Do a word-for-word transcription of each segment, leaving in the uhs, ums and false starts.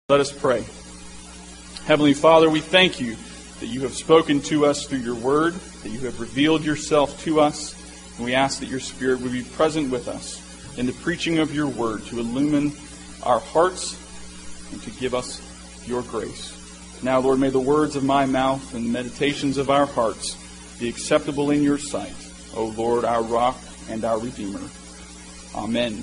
Let us pray. Heavenly Father, we thank you that you have spoken to us through your word, that you have revealed yourself to us, and we ask that your Spirit would be present with us in the preaching of your word to illumine our hearts and to give us your grace. Now, Lord, may the words of my mouth and the meditations of our hearts be acceptable in your sight, O Lord, our rock and our Redeemer. Amen.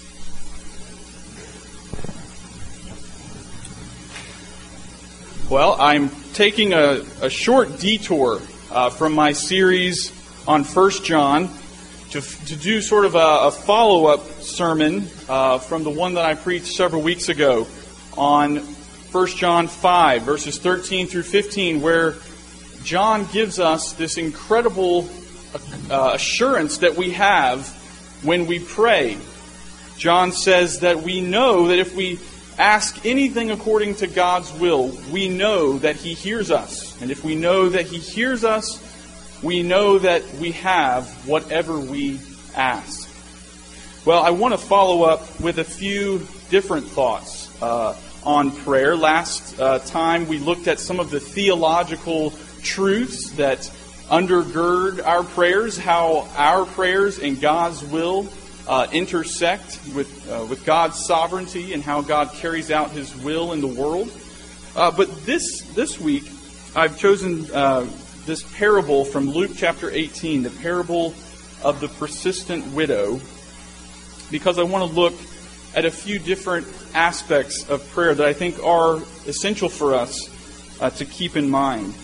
Well, I'm taking a, a short detour uh, from my series on First John to, to do sort of a, a follow-up sermon uh, from the one that I preached several weeks ago on First John five, verses thirteen through fifteen, where John gives us this incredible uh, assurance that we have when we pray. John says that we know that if we ask anything according to God's will, we know that He hears us. And if we know that He hears us, we know that we have whatever we ask. Well, I want to follow up with a few different thoughts uh, on prayer. Last uh, time we looked at some of the theological truths that undergird our prayers, how our prayers and God's will Uh, intersect with uh, with God's sovereignty and how God carries out His will in the world. Uh, but this this week, I've chosen uh, this parable from Luke chapter eighteen, the parable of the persistent widow, because I want to look at a few different aspects of prayer that I think are essential for us uh, to keep in mind.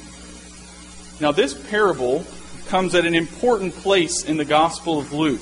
Now, this parable comes at an important place in the Gospel of Luke.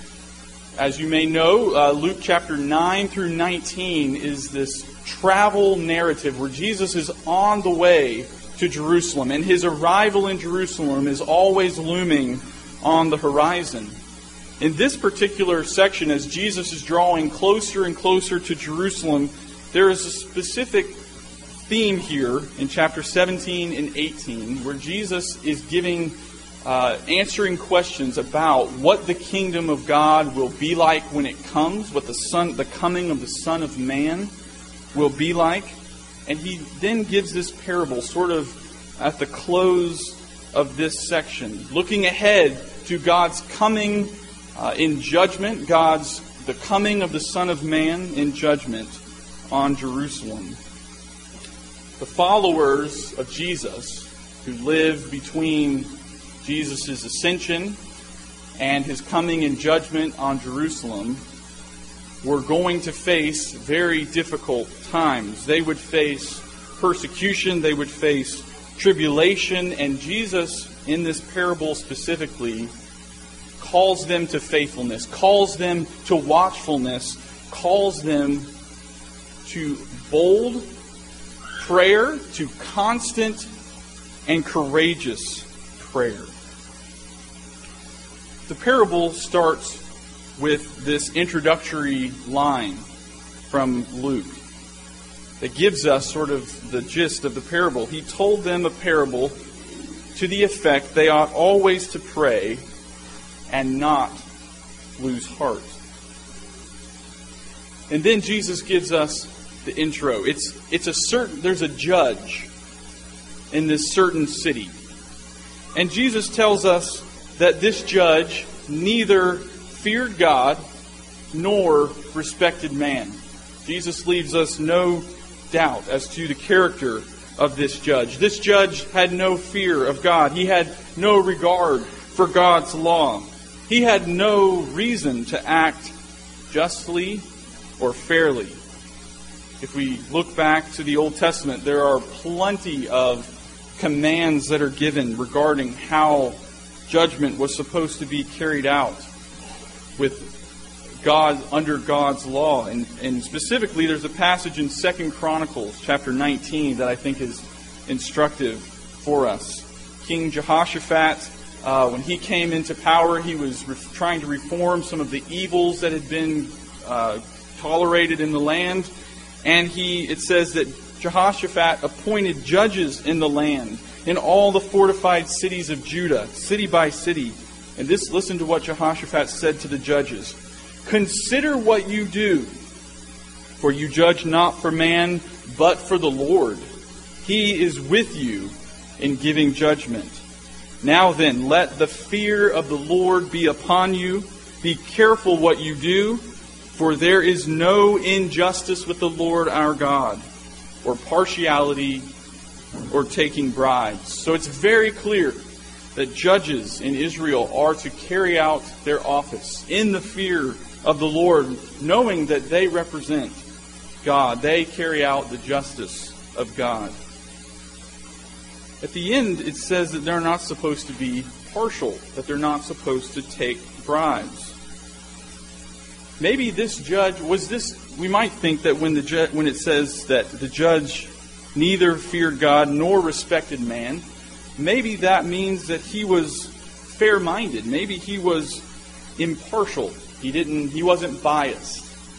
As you may know, uh, Luke chapter nine through nineteen is this travel narrative where Jesus is on the way to Jerusalem, and His arrival in Jerusalem is always looming on the horizon. In this particular section, as Jesus is drawing closer and closer to Jerusalem, there is a specific theme here in chapter seventeen and eighteen where Jesus is giving Uh, answering questions about what the kingdom of God will be like when it comes, what the son, the coming of the Son of Man will be like. And He then gives this parable sort of at the close of this section, looking ahead to God's coming uh, in judgment, God's the coming of the Son of Man in judgment on Jerusalem. The followers of Jesus who live between Jesus' ascension and His coming in judgment on Jerusalem were going to face very difficult times. They would face persecution, they would face tribulation, and Jesus, in this parable specifically, calls them to faithfulness, calls them to watchfulness, calls them to bold prayer, to constant and courageous prayer. The parable starts with this introductory line from Luke that gives us sort of the gist of the parable. He told them a parable to the effect they ought always to pray and not lose heart. And then Jesus gives us the intro. It's it's a certain there's a judge in this certain city. And Jesus tells us that this judge neither feared God nor respected man. Jesus leaves us no doubt as to the character of this judge. This judge had no fear of God. He had no regard for God's law. He had no reason to act justly or fairly. If we look back to the Old Testament, there are plenty of commands that are given regarding how judgment was supposed to be carried out with God under God's law. And, and specifically, there's a passage in Second Chronicles chapter nineteen that I think is instructive for us. King Jehoshaphat, uh, when he came into power, he was re- trying to reform some of the evils that had been uh, tolerated in the land. And he, it says that Jehoshaphat appointed judges in the land, in all the fortified cities of Judah, city by city. And this, listen to what Jehoshaphat said to the judges. Consider what you do, For you judge not for man, but for the Lord. He is with you in giving judgment. Now then, let the fear of the Lord be upon you. Be careful what you do, for there is no injustice with the Lord our God, or partiality, or taking bribes. So it's very clear that judges in Israel are to carry out their office in the fear of the Lord, knowing that they represent God. They carry out the justice of God. At the end, it says that they're not supposed to be partial, that they're not supposed to take bribes. Maybe this judge, was this, we might think that when the ju- when it says that the judge neither feared God nor respected man, maybe that means that he was fair-minded. Maybe he was impartial. He didn't, he wasn't biased.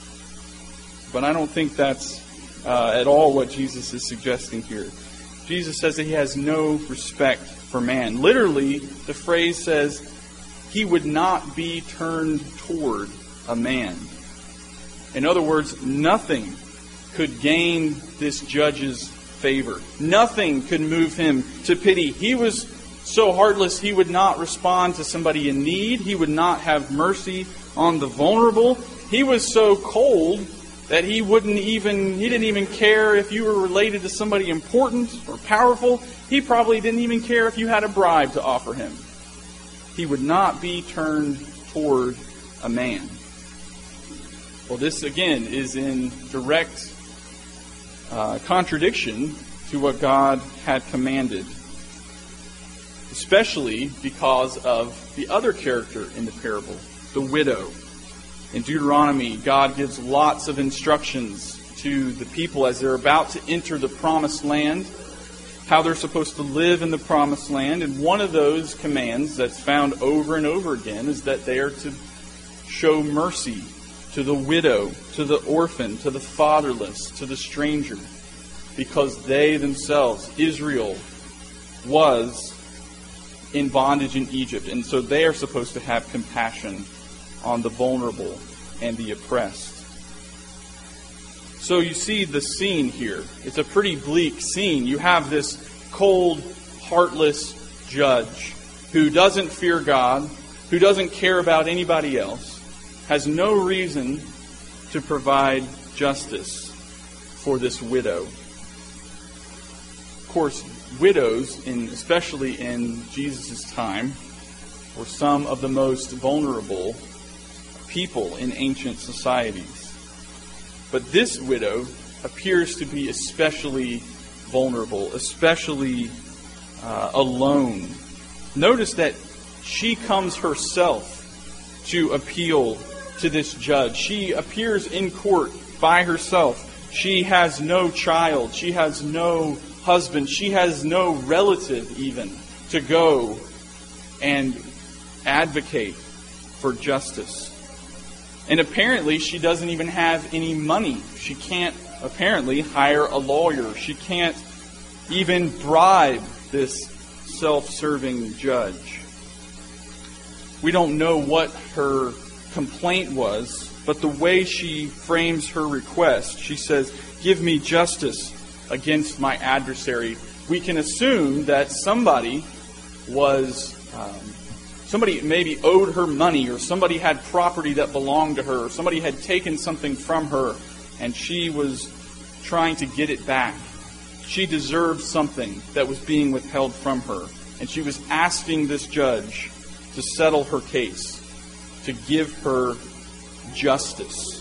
But I don't think that's uh, at all what Jesus is suggesting here. Jesus says that he has no respect for man. Literally, the phrase says, he would not be turned toward a man. In other words, nothing could gain this judge's favor. Nothing could move him to pity. He was so heartless, he would not respond to somebody in need. He would not have mercy on the vulnerable. He was so cold that he wouldn't even, he didn't even care if you were related to somebody important or powerful. He probably didn't even care if you had a bribe to offer him. He would not be turned toward a man. Well, this again is in direct uh, contradiction to what God had commanded, especially because of the other character in the parable, the widow. In Deuteronomy, God gives lots of instructions to the people as they're about to enter the promised land, how they're supposed to live in the promised land. And one of those commands that's found over and over again is that they are to show mercy to the widow, to the orphan, to the fatherless, to the stranger, because they themselves, Israel, was in bondage in Egypt. And so they are supposed to have compassion on the vulnerable and the oppressed. So you see the scene here. It's a pretty bleak scene. You have this cold, heartless judge who doesn't fear God, who doesn't care about anybody else, has no reason to provide justice for this widow. Of course, widows, in, especially in Jesus' time, were some of the most vulnerable people in ancient societies. But this widow appears to be especially vulnerable, especially uh, alone. Notice that she comes herself to appeal to this judge. She appears in court by herself. She has no child. She has no husband. She has no relative even to go and advocate for justice. And apparently she doesn't even have any money. She can't apparently hire a lawyer. She can't even bribe this self-serving judge. We don't know what her complaint was, but the way she frames her request, she says, "Give me justice against my adversary." We can assume that somebody was... Um, Somebody maybe owed her money, or somebody had property that belonged to her, or somebody had taken something from her, and she was trying to get it back. She deserved something that was being withheld from her, and she was asking this judge to settle her case, to give her justice.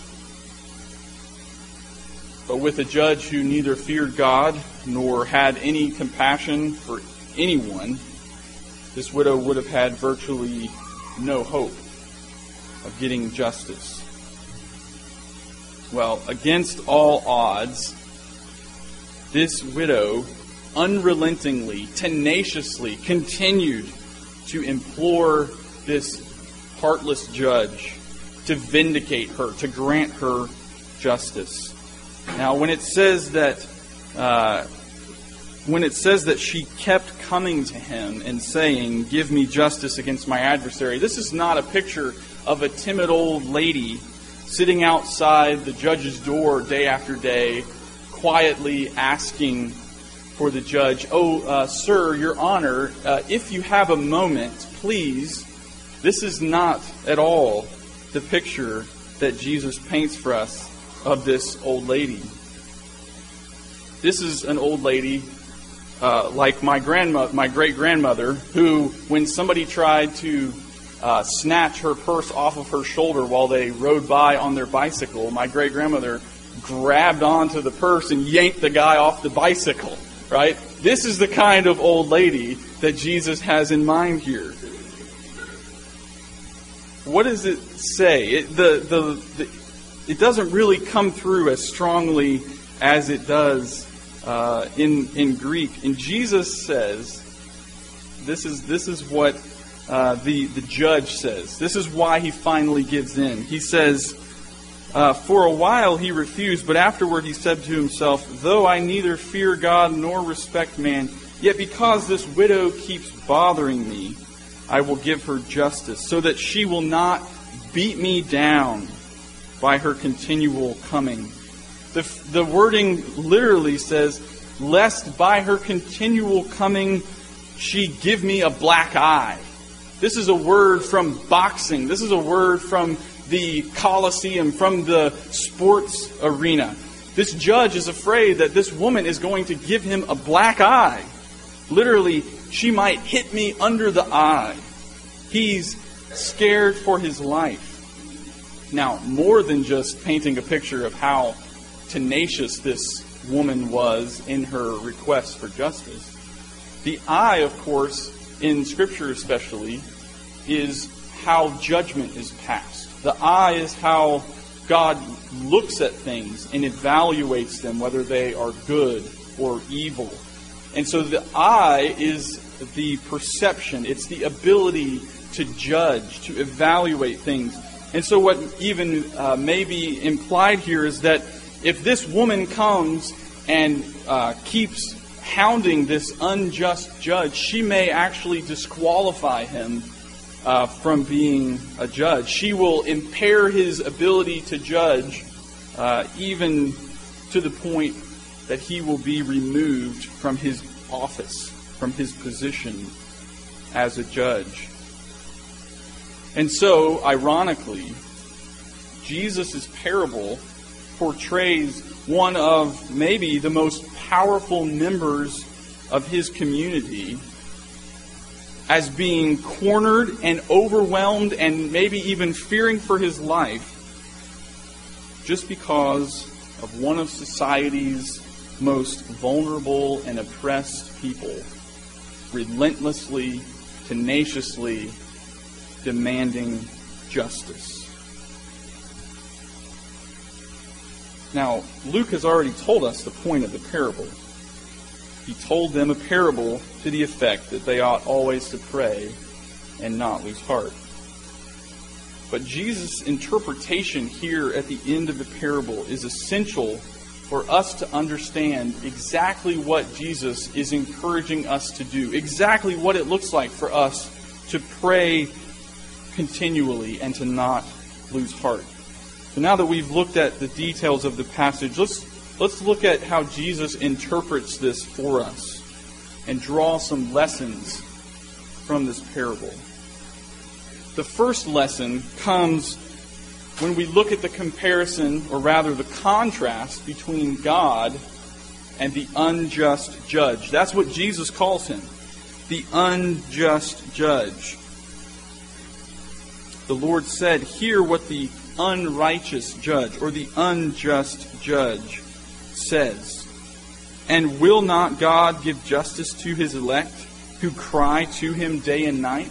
But with a judge who neither feared God nor had any compassion for anyone, this widow would have had virtually no hope of getting justice. Well, against all odds, this widow unrelentingly, tenaciously continued to implore this heartless judge to vindicate her, to grant her justice. Now, when it says that uh, When it says that she kept coming to him and saying, "Give me justice against my adversary," this is not a picture of a timid old lady sitting outside the judge's door day after day, quietly asking for the judge, "Oh, uh, sir, your honor, uh, if you have a moment, please." This is not at all the picture that Jesus paints for us of this old lady. This is an old lady uh, like my grandma, my great-grandmother, who, when somebody tried to uh, snatch her purse off of her shoulder while they rode by on their bicycle, my great-grandmother grabbed onto the purse and yanked the guy off the bicycle, right? This is the kind of old lady that Jesus has in mind here. What does it say? It, the, the, the, it doesn't really come through as strongly as it does uh, in in Greek. And Jesus says, this is this is what uh, the the judge says. This is why he finally gives in. He says, uh, "For a while he refused, but afterward he said to himself, 'Though I neither fear God nor respect man, yet because this widow keeps bothering me, I will give her justice, so that she will not beat me down by her continual coming.'" The, the wording literally says, "Lest by her continual coming she give me a black eye." This is a word from boxing. This is a word from the Colosseum, from the sports arena. This judge is afraid that this woman is going to give him a black eye. Literally, she might hit me under the eye. He's scared for his life. Now, more than just painting a picture of how tenacious this woman was in her request for justice, the eye, of course, in Scripture especially, is how judgment is passed. The eye is how God looks at things and evaluates them, whether they are good or evil. And so the eye is the perception. It's the ability to judge, to evaluate things. And so what even uh, may be implied here is that if this woman comes and uh, keeps hounding this unjust judge, she may actually disqualify him uh, from being a judge. She will impair his ability to judge, uh, even to the point that he will be removed from his office, from his position as a judge. And so, ironically, Jesus' parable portrays one of maybe the most powerful members of his community as being cornered and overwhelmed and maybe even fearing for his life just because of one of society's most vulnerable and oppressed people relentlessly, tenaciously demanding justice. Now, Luke has already told us the point of the parable. He told them a parable to the effect that they ought always to pray and not lose heart. But Jesus' interpretation here at the end of the parable is essential for us to understand exactly what Jesus is encouraging us to do, exactly what it looks like for us to pray continually and to not lose heart. So now that we've looked at the details of the passage, let's let's look at how Jesus interprets this for us and draw some lessons from this parable. The first lesson comes when we look at the comparison, or rather the contrast, between God and the unjust judge. That's what Jesus calls him, the unjust judge. The Lord said, "Hear what the unrighteous judge," or the unjust judge, says. "And will not God give justice to his elect, who cry to him day and night?"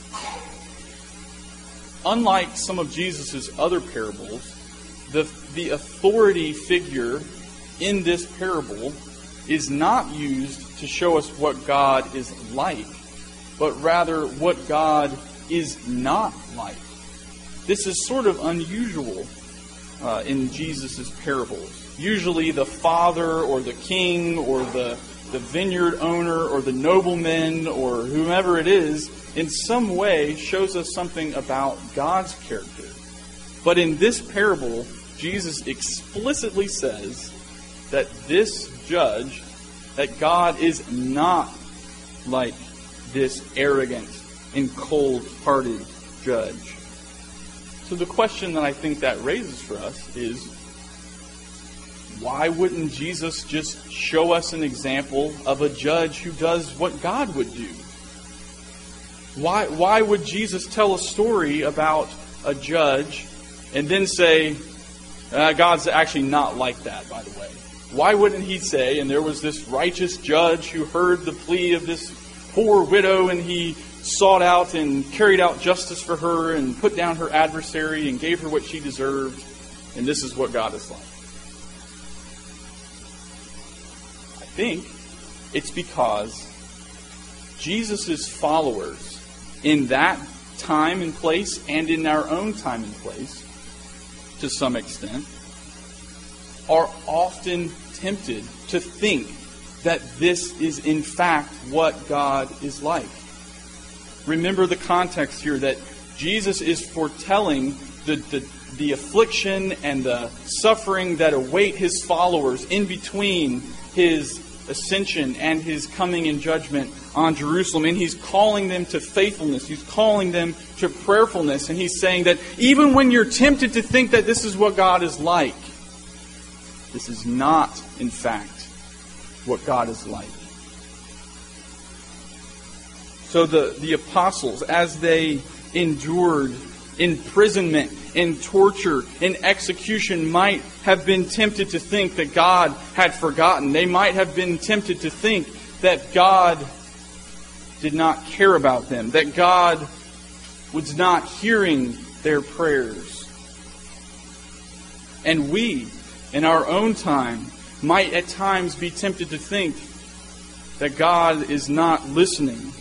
Unlike some of Jesus' other parables, the, the authority figure in this parable is not used to show us what God is like, but rather what God is not like. This is sort of unusual uh, in Jesus' parables. Usually the father or the king or the, the vineyard owner or the nobleman or whomever it is in some way shows us something about God's character. But in this parable, Jesus explicitly says that this judge, that God is not like this arrogant and cold-hearted judge. So the question that I think that raises for us is, why wouldn't Jesus just show us an example of a judge who does what God would do? Why, why would Jesus tell a story about a judge and then say, uh, God's actually not like that, by the way? Why wouldn't he say, and there was this righteous judge who heard the plea of this poor widow, and he sought out and carried out justice for her and put down her adversary and gave her what she deserved, and this is what God is like? I think it's because Jesus' followers in that time and place, and in our own time and place, to some extent, are often tempted to think that this is in fact what God is like. Remember the context here, that Jesus is foretelling the, the, the affliction and the suffering that await his followers in between his ascension and his coming in judgment on Jerusalem. And he's calling them to faithfulness. He's calling them to prayerfulness. And he's saying that even when you're tempted to think that this is what God is like, this is not, in fact, what God is like. So the, the apostles, as they endured imprisonment and torture and execution, might have been tempted to think that God had forgotten. They might have been tempted to think that God did not care about them, that God was not hearing their prayers. And we, in our own time, might at times be tempted to think that God is not listening.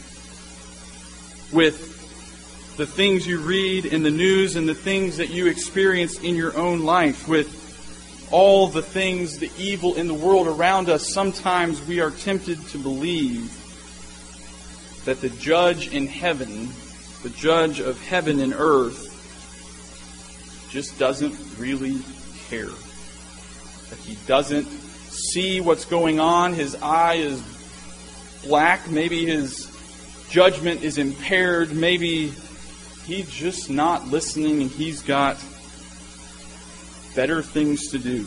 With the things you read in the news and the things that you experience in your own life, with all the things, the evil in the world around us, sometimes we are tempted to believe that the judge in heaven, the judge of heaven and earth, just doesn't really care. That he doesn't see what's going on. His eye is black. Maybe his judgment is impaired. Maybe he's just not listening and he's got better things to do.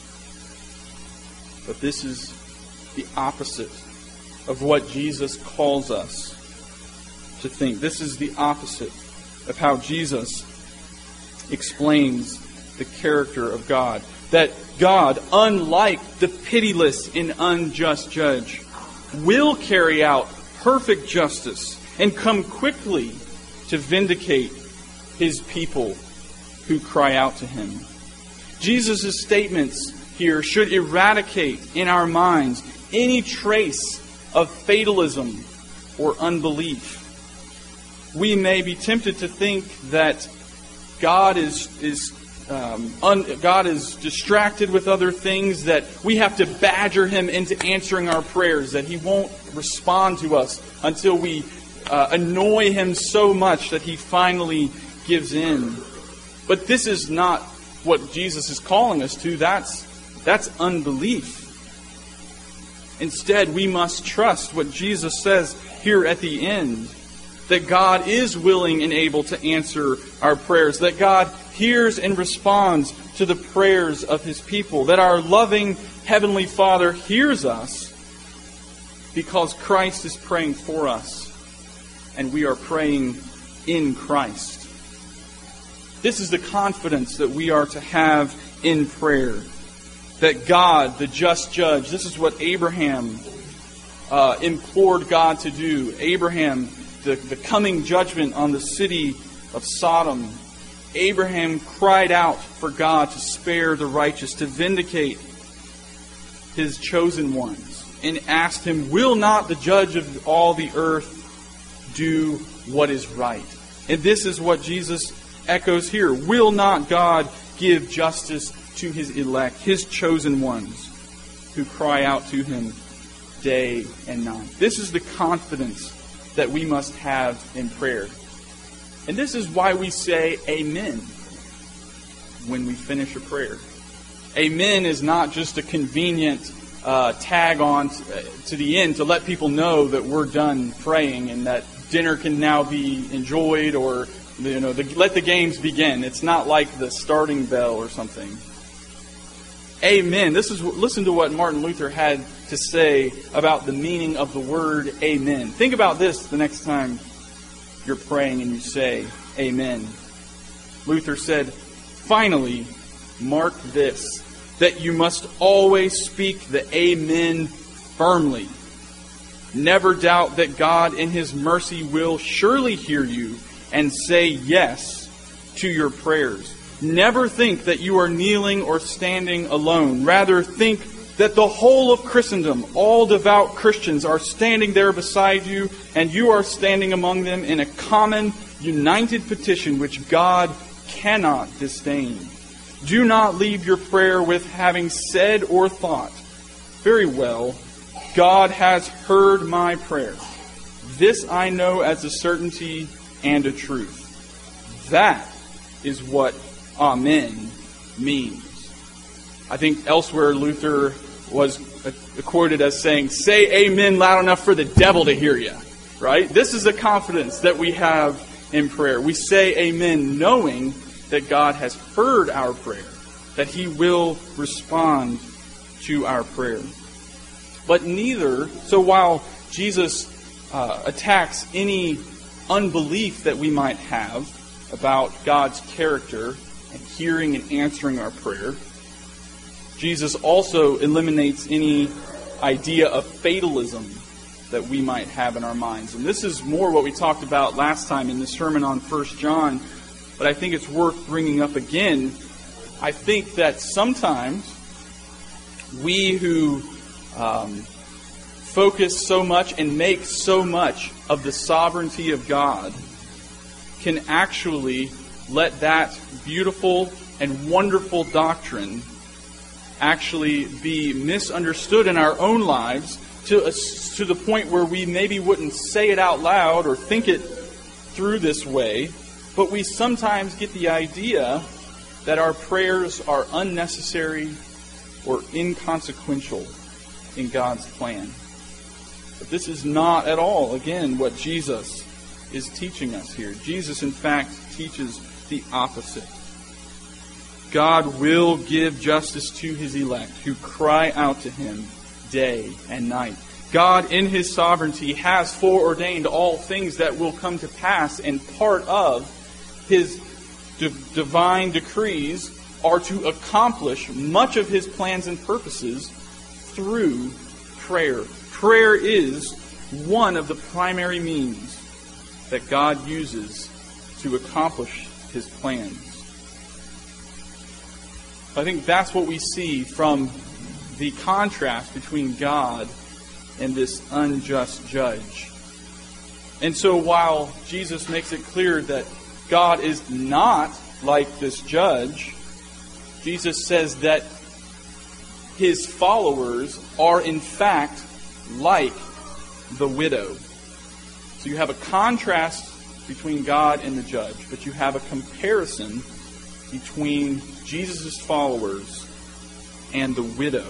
But this is the opposite of what Jesus calls us to think. This is the opposite of how Jesus explains the character of God. That God, unlike the pitiless and unjust judge, will carry out perfect justice and come quickly to vindicate his people who cry out to him. Jesus' statements here should eradicate in our minds any trace of fatalism or unbelief. We may be tempted to think that God is is um, un, God is distracted with other things, that we have to badger him into answering our prayers, that he won't respond to us until we uh, annoy him so much that he finally gives in. But this is not what Jesus is calling us to. That's that's unbelief. Instead, we must trust what Jesus says here at the end, that God is willing and able to answer our prayers, that God hears and responds to the prayers of his people, that our loving Heavenly Father hears us because Christ is praying for us and we are praying in Christ. This is the confidence that we are to have in prayer. That God, the just judge, this is what Abraham uh, implored God to do. Abraham, the, the coming judgment on the city of Sodom. Abraham cried out for God to spare the righteous, to vindicate his chosen ones, and asked him, will not the judge of all the earth do what is right? And this is what Jesus echoes here. Will not God give justice to his elect, his chosen ones, who cry out to him day and night? This is the confidence that we must have in prayer. And this is why we say amen. when we finish a prayer. Amen is not just a convenient uh, tag on to, uh, to the end to let people know that we're done praying and that dinner can now be enjoyed, or you know, the, let the games begin. It's not like the starting bell or something. Amen. This is listen to what Martin Luther had to say about the meaning of the word amen. Think about this the next time you're praying and you say amen. Luther said, "Finally, mark this, that you must always speak the amen firmly. Never doubt that God in His mercy will surely hear you and say yes to your prayers. Never think that you are kneeling or standing alone. Rather, think that the whole of Christendom, all devout Christians, are standing there beside you, and you are standing among them in a common, united petition which God cannot disdain. Do not leave your prayer with having said or thought, 'Very well, God has heard my prayer. This I know as a certainty and a truth.' That is what Amen means." I think elsewhere Luther was quoted as saying, "Say amen loud enough for the devil to hear you." Right? This is the confidence that we have in prayer. We say amen knowing that God has heard our prayer, that He will respond to our prayer. But neither, so while Jesus uh, attacks any unbelief that we might have about God's character and hearing and answering our prayer, Jesus also eliminates any idea of fatalism that we might have in our minds. And this is more what we talked about last time in the sermon on First John, but I think it's worth bringing up again. I think that sometimes we who um, focus so much and make so much of the sovereignty of God can actually let that beautiful and wonderful doctrine actually be misunderstood in our own lives to a, to the point where we maybe wouldn't say it out loud or think it through this way, but we sometimes get the idea that our prayers are unnecessary or inconsequential in God's plan. But this is not at all, again, what Jesus is teaching us here. Jesus, in fact, teaches the opposite. God will give justice to His elect who cry out to Him day and night. God, in His sovereignty, has foreordained all things that will come to pass, and part of His d- divine decrees are to accomplish much of His plans and purposes through prayer. Prayer is one of the primary means that God uses to accomplish His plans. I think that's what we see from the contrast between God and this unjust judge. And so while Jesus makes it clear that God is not like this judge, Jesus says that His followers are in fact like the widow. So you have a contrast between God and the judge, but you have a comparison between Jesus' followers and the widow.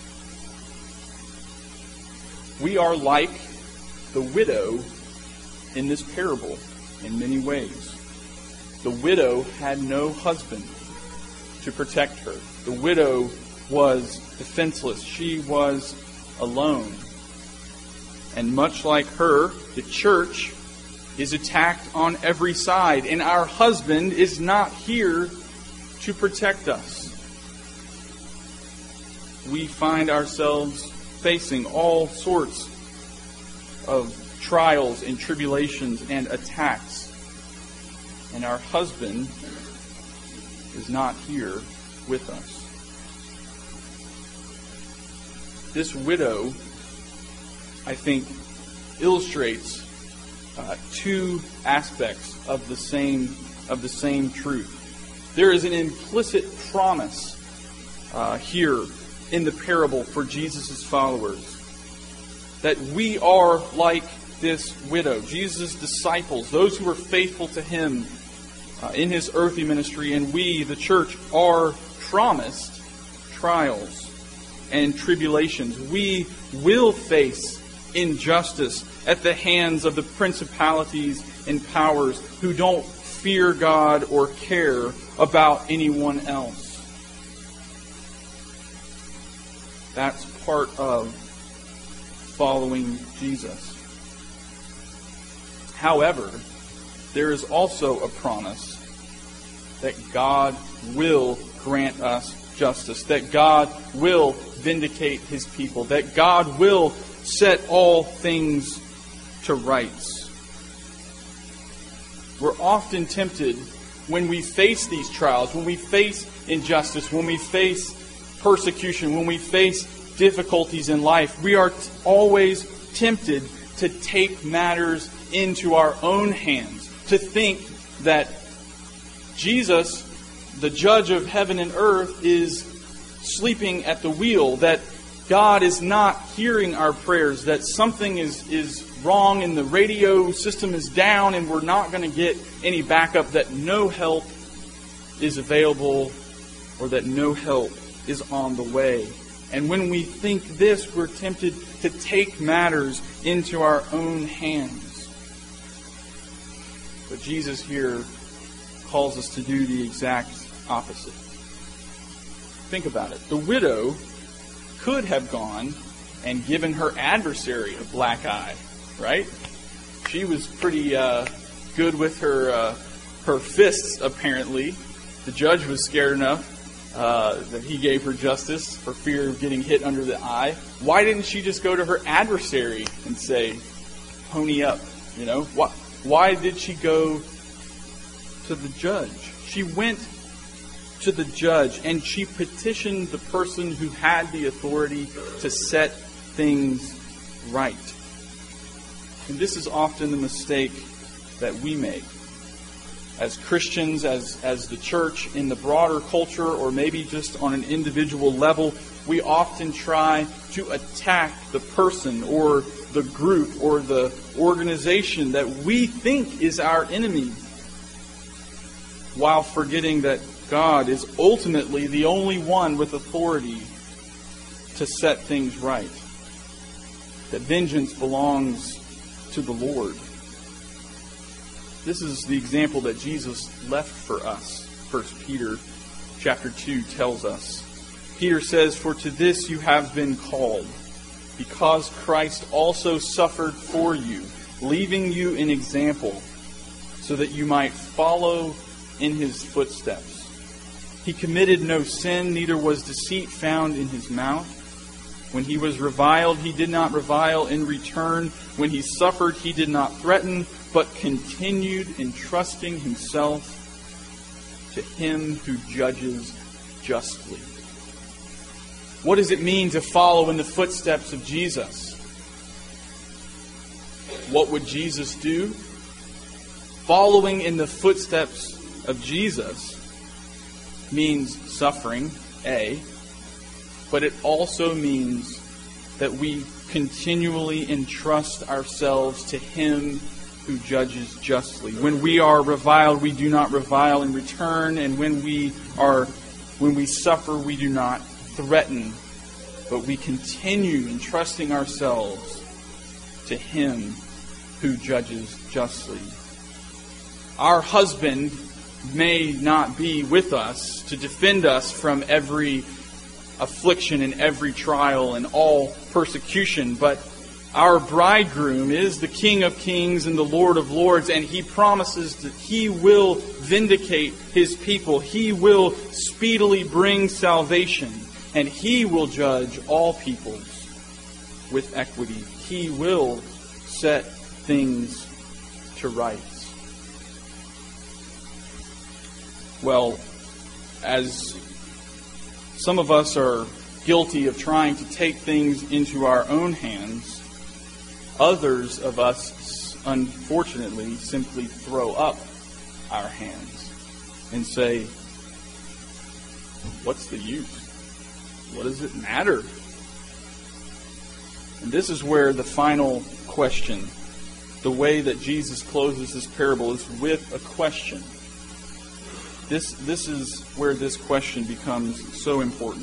We are like the widow in this parable in many ways. The widow had no husband to protect her. The widow was defenseless. She was alone. And much like her, the church is attacked on every side, and our husband is not here to protect us. We find ourselves facing all sorts of trials and tribulations and attacks, and our husband is not here with us. This widow, I think, illustrates uh, two aspects of the same of the same truth. There is an implicit promise uh, here in the parable for Jesus' followers that we are like this widow. Jesus' disciples, those who are faithful to Him, uh, in his earthly ministry, and we, the church, are promised trials and tribulations. We will face injustice at the hands of the principalities and powers who don't fear God or care about anyone else. That's part of following Jesus. However, there is also a promise that God will grant us justice, that God will vindicate his people, that God will set all things to rights. We're often tempted when we face these trials, when we face injustice, when we face persecution, when we face difficulties in life, we are t- always tempted to take matters into our own hands, to think that Jesus, the judge of heaven and earth, is sleeping at the wheel, that God is not hearing our prayers, that something is, is wrong and the radio system is down and we're not going to get any backup, that no help is available or that no help is on the way. And when we think this, we're tempted to take matters into our own hands. But Jesus here calls us to do the exact opposite. Think about it. The widow could have gone and given her adversary a black eye, right? She was pretty uh, good with her uh, her fists, apparently. The judge was scared enough uh, that he gave her justice for fear of getting hit under the eye. Why didn't she just go to her adversary and say, pony up? You know, why, why did she go to the judge? She went to the judge and she petitioned the person who had the authority to set things right. And this is often the mistake that we make as Christians, as, as the church, in the broader culture, or maybe just on an individual level. We often try to attack the person or the group or the organization that we think is our enemy, while forgetting that God is ultimately the only one with authority to set things right. That vengeance belongs to the Lord. This is the example that Jesus left for us. First Peter chapter two tells us. Peter says, "For to this you have been called, because Christ also suffered for you, leaving you an example, so that you might follow in his footsteps. He committed no sin, neither was deceit found in his mouth. When he was reviled, he did not revile in return. When he suffered, he did not threaten, but continued entrusting himself to him who judges justly." What does it mean to follow in the footsteps of Jesus? What would Jesus do? Following in the footsteps of Jesus means suffering, A, but it also means that we continually entrust ourselves to him who judges justly. When we are reviled, we do not revile in return, and when we are when we suffer, we do not threaten, but we continue entrusting ourselves to him who judges justly. Our husband may not be with us to defend us from every affliction and every trial and all persecution, but our bridegroom is the King of Kings and the Lord of Lords, and he promises that he will vindicate his people. He will speedily bring salvation, and he will judge all peoples with equity. He will set things to rights. Well, as some of us are guilty of trying to take things into our own hands, others of us, unfortunately, simply throw up our hands and say, what's the use? What does it matter? And this is where the final question, the way that Jesus closes this parable, is with a question. this, this is where this question becomes so important.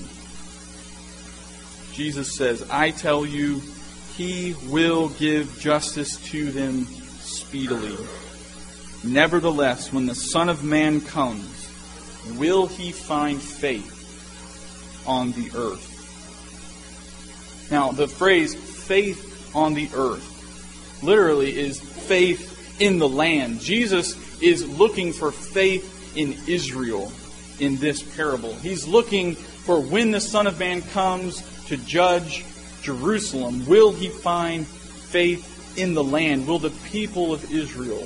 Jesus says, I tell you, He will give justice to them speedily. Nevertheless, when the Son of Man comes, will He find faith on the earth? Now, the phrase faith on the earth literally is faith in the land. Jesus is looking for faith in Israel in this parable. He's looking for when the Son of Man comes to judge Jerusalem, will He find faith in the land? Will the people of Israel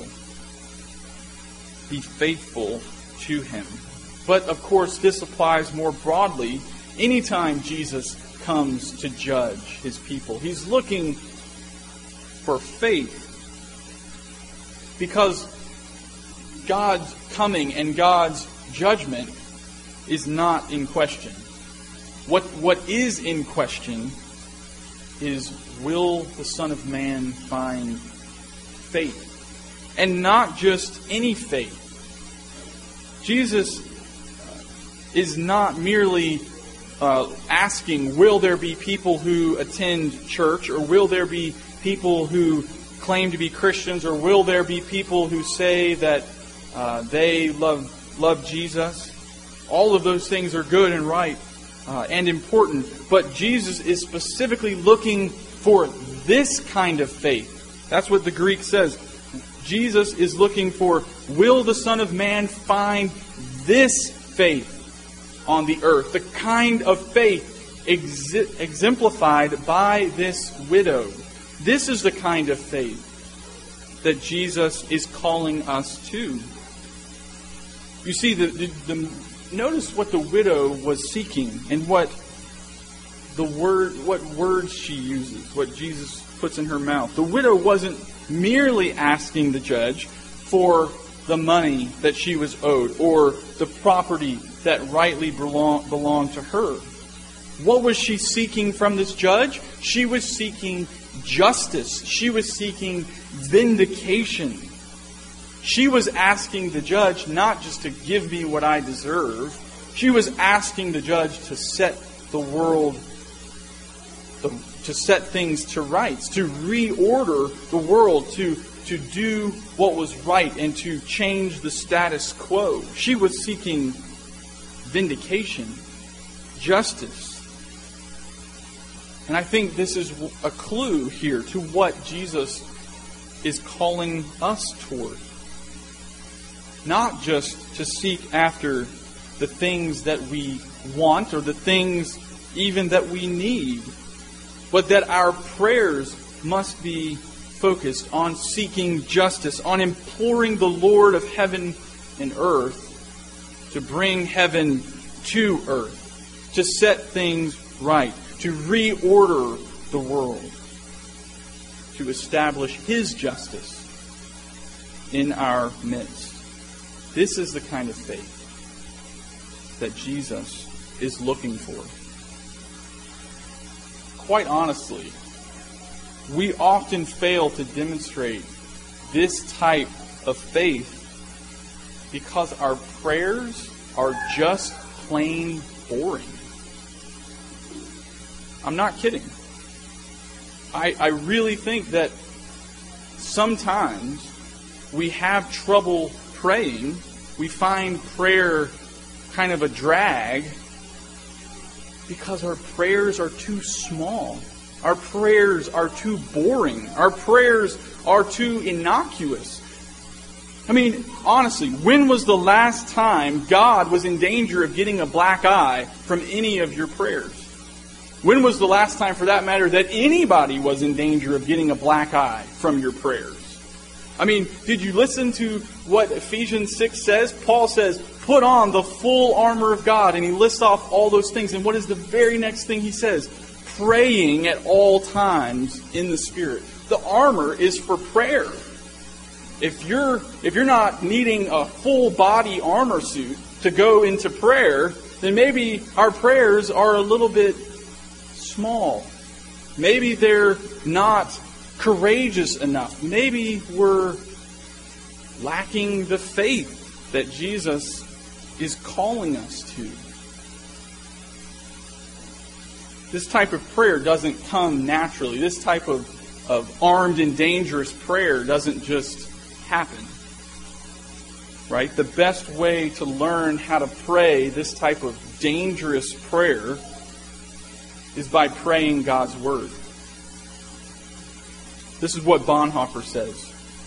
be faithful to Him? But of course, this applies more broadly anytime Jesus comes to judge His people. He's looking for faith because God's coming and God's judgment is not in question. What what is in question is, will the Son of Man find faith? And not just any faith. Jesus is not merely uh, asking, will there be people who attend church, or will there be people who claim to be Christians, or will there be people who say that uh, they love love Jesus? All of those things are good and right uh, and important, but Jesus is specifically looking for this kind of faith. That's what the Greek says. Jesus is looking for, will the Son of Man find this faith on the earth? The kind of faith ex- exemplified by this widow. This is the kind of faith that Jesus is calling us to. You see, the, the, the notice what the widow was seeking and what the word, what words she uses, what Jesus puts in her mouth. The widow wasn't merely asking the judge for the money that she was owed or the property that rightly belong, belonged to her. What was she seeking from this judge? She was seeking justice. She was seeking vindication. She was asking the judge not just to give me what I deserve. She was asking the judge to set the world, to set things to rights, to reorder the world, to, to do what was right and to change the status quo. She was seeking vindication, justice. And I think this is a clue here to what Jesus is calling us toward. Not just to seek after the things that we want or the things even that we need, but that our prayers must be focused on seeking justice, on imploring the Lord of heaven and earth to bring heaven to earth, to set things right, to reorder the world, to establish His justice in our midst. This is the kind of faith that Jesus is looking for. Quite honestly, we often fail to demonstrate this type of faith because our prayers are just plain boring. I'm not kidding. I, I really think that sometimes we have trouble praying. We find prayer kind of a drag because our prayers are too small. Our prayers are too boring. Our prayers are too innocuous. I mean, honestly, when was the last time God was in danger of getting a black eye from any of your prayers? When was the last time, for that matter, that anybody was in danger of getting a black eye from your prayers? I mean, did you listen to what Ephesians six says? Paul says, put on the full armor of God. And he lists off all those things. And what is the very next thing he says? Praying at all times in the Spirit. The armor is for prayer. If you're, if you're not needing a full body armor suit to go into prayer, then maybe our prayers are a little bit small. Maybe they're not courageous enough. Maybe we're lacking the faith that Jesus is calling us to. This type of prayer doesn't come naturally. This type of, of armed and dangerous prayer doesn't just happen. Right? The best way to learn how to pray this type of dangerous prayer is by praying God's Word. This is what Bonhoeffer says.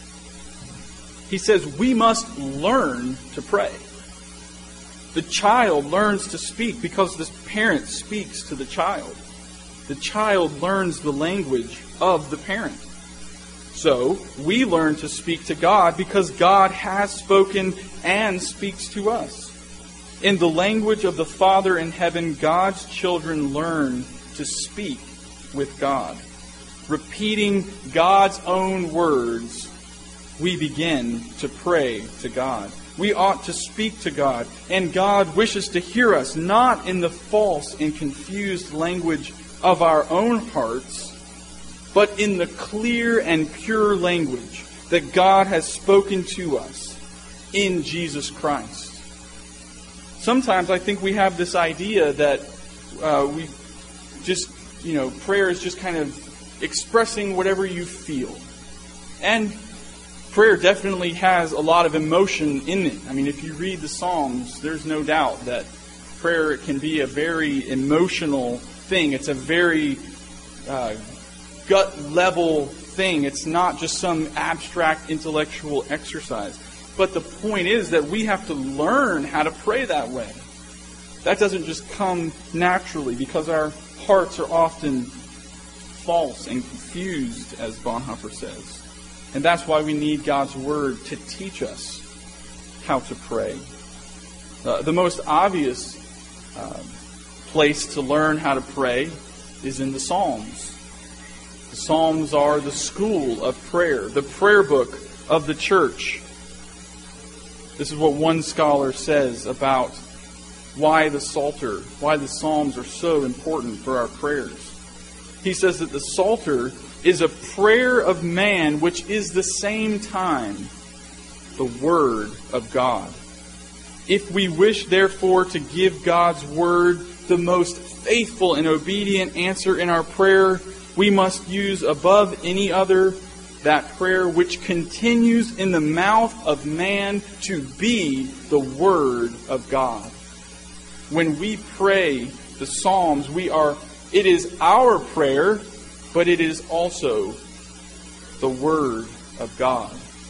He says, we must learn to pray. The child learns to speak because the parent speaks to the child. The child learns the language of the parent. So, we learn to speak to God because God has spoken and speaks to us. In the language of the Father in heaven, God's children learn to speak with God. Repeating God's own words, we begin to pray to God. We ought to speak to God, and God wishes to hear us, not in the false and confused language of our own hearts, but in the clear and pure language that God has spoken to us in Jesus Christ. Sometimes I think we have this idea that uh, we just, you know, prayer is just kind of expressing whatever you feel. And prayer definitely has a lot of emotion in it. I mean, if you read the Psalms, there's no doubt that prayer can be a very emotional thing. It's a very uh, gut-level thing. It's not just some abstract intellectual exercise. But the point is that we have to learn how to pray that way. That doesn't just come naturally because our hearts are often false and confused, as Bonhoeffer says. And that's why we need God's Word to teach us how to pray. Uh, the most obvious uh, place to learn how to pray is in the Psalms. The Psalms are the school of prayer, the prayer book of the church. This is what one scholar says about why the Psalter, why the Psalms are so important for our prayers. He says that the Psalter is a prayer of man which is the same time the Word of God. If we wish, therefore, to give God's Word the most faithful and obedient answer in our prayer, we must use above any other that prayer which continues in the mouth of man to be the Word of God. When we pray the Psalms, we are it is our prayer, but it is also the Word of God.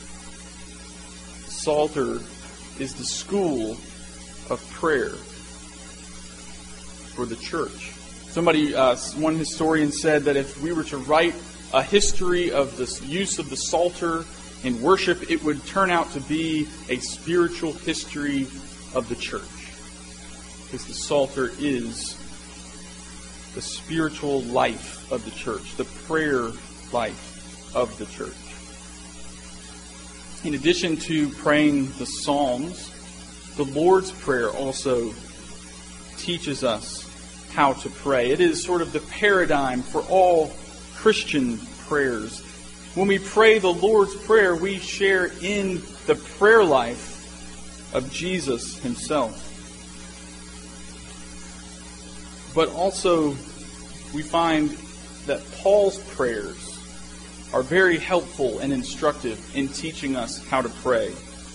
Psalter is the school of prayer for the church. Somebody, uh, one historian said that if we were to write a history of the use of the Psalter in worship, it would turn out to be a spiritual history of the church. Because the Psalter is the spiritual life of the church, the prayer life of the church. In addition to praying the Psalms, the Lord's Prayer also teaches us how to pray. It is sort of the paradigm for all Christian prayers. When we pray the Lord's Prayer, we share in the prayer life of Jesus Himself. But also, we find that Paul's prayers are very helpful and instructive in teaching us how to pray.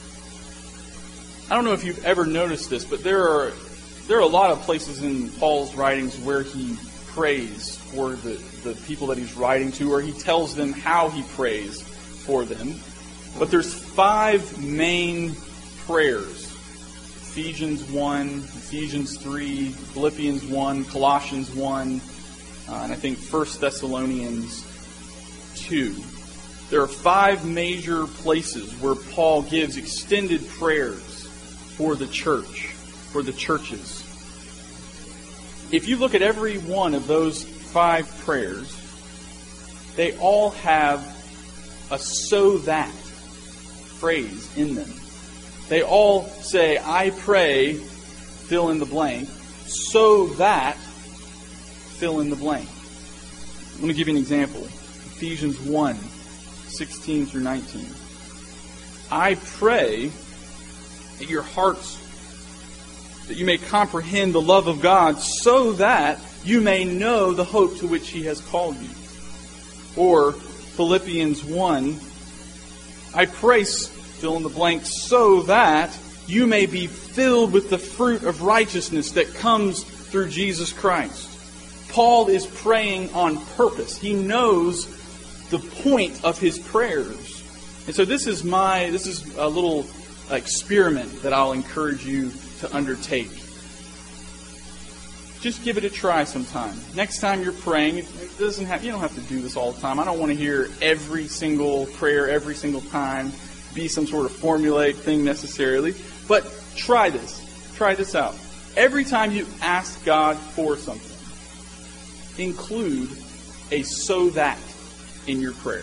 I don't know if you've ever noticed this, but there are there are a lot of places in Paul's writings where he prays for the, the people that he's writing to, or he tells them how he prays for them. But there's five main prayers. Ephesians one, Ephesians three, Philippians one, Colossians one, uh, and I think First Thessalonians two. There are five major places where Paul gives extended prayers for the church, for the churches. If you look at every one of those five prayers, they all have a "so that" phrase in them. They all say, I pray, fill in the blank, so that, fill in the blank. Let me give you an example. Ephesians one, sixteen through nineteen. I pray that your hearts that you may comprehend the love of God, so that you may know the hope to which He has called you. Or Philippians one, I pray, fill in the blank, so that you may be filled with the fruit of righteousness that comes through Jesus Christ. Paul is praying on purpose. He knows the point of his prayers. And so this is my this is a little experiment that I'll encourage you to undertake. Just give it a try sometime. Next time you're praying, it doesn't have you don't have to do this all the time. I don't want to hear every single prayer every single time, be some sort of formulaic thing necessarily. But try this. Try this out. Every time you ask God for something, include a so that in your prayer.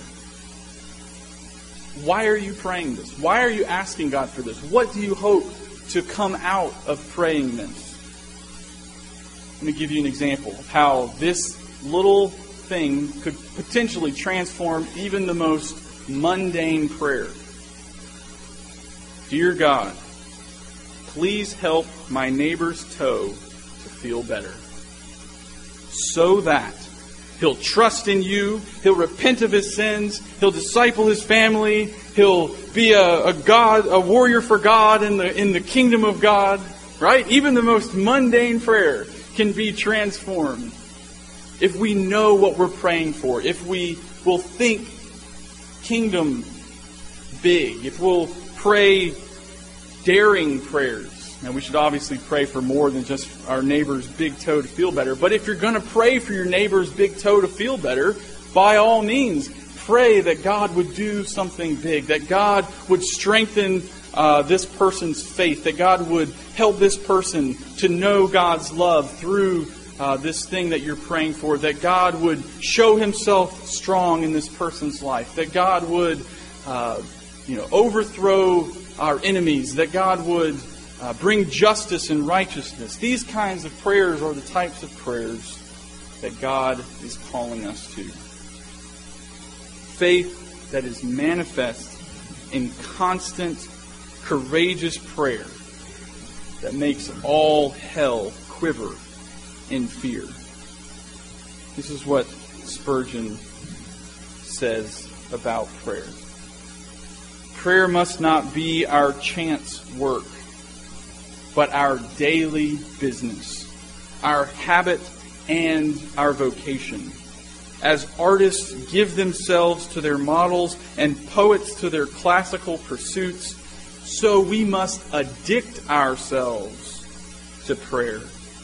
Why are you praying this? Why are you asking God for this? What do you hope to come out of praying this? Let me give you an example of how this little thing could potentially transform even the most mundane prayer. Dear God, please help my neighbor's toe to feel better, so that he'll trust in you, he'll repent of his sins, he'll disciple his family, he'll be a, a God, a warrior for God in the in the kingdom of God. Right? Even the most mundane prayer can be transformed if we know what we're praying for, if we will think kingdom big, if we'll pray daring prayers. Now, we should obviously pray for more than just our neighbor's big toe to feel better. But if you're going to pray for your neighbor's big toe to feel better, by all means, pray that God would do something big, that God would strengthen uh, this person's faith, that God would help this person to know God's love through uh, this thing that you're praying for, that God would show Himself strong in this person's life, that God would uh, you know, overthrow our enemies, that God would Uh, bring justice and righteousness. These kinds of prayers are the types of prayers that God is calling us to. Faith that is manifest in constant, courageous prayer that makes all hell quiver in fear. This is what Spurgeon says about prayer. Prayer must not be our chance work, but our daily business, our habit and our vocation. As artists give themselves to their models and poets to their classical pursuits, so we must addict ourselves to prayer.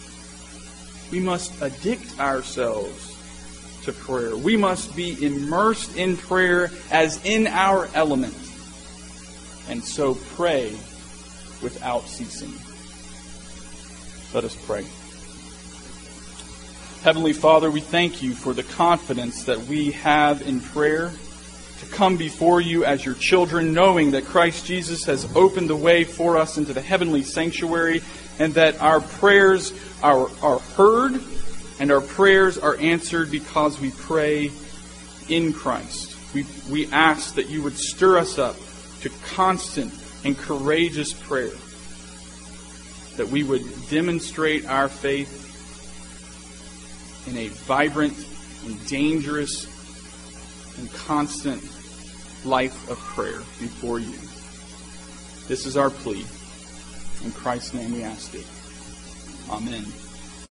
We must addict ourselves to prayer. We must be immersed in prayer as in our element, and so pray without ceasing. Let us pray. Heavenly Father, we thank you for the confidence that we have in prayer to come before you as your children, knowing that Christ Jesus has opened the way for us into the heavenly sanctuary, and that our prayers are, are heard and our prayers are answered because we pray in Christ. We, we ask that you would stir us up to constant and courageous prayer, that we would demonstrate our faith in a vibrant and dangerous and constant life of prayer before you. This is our plea. In Christ's name we ask it. Amen.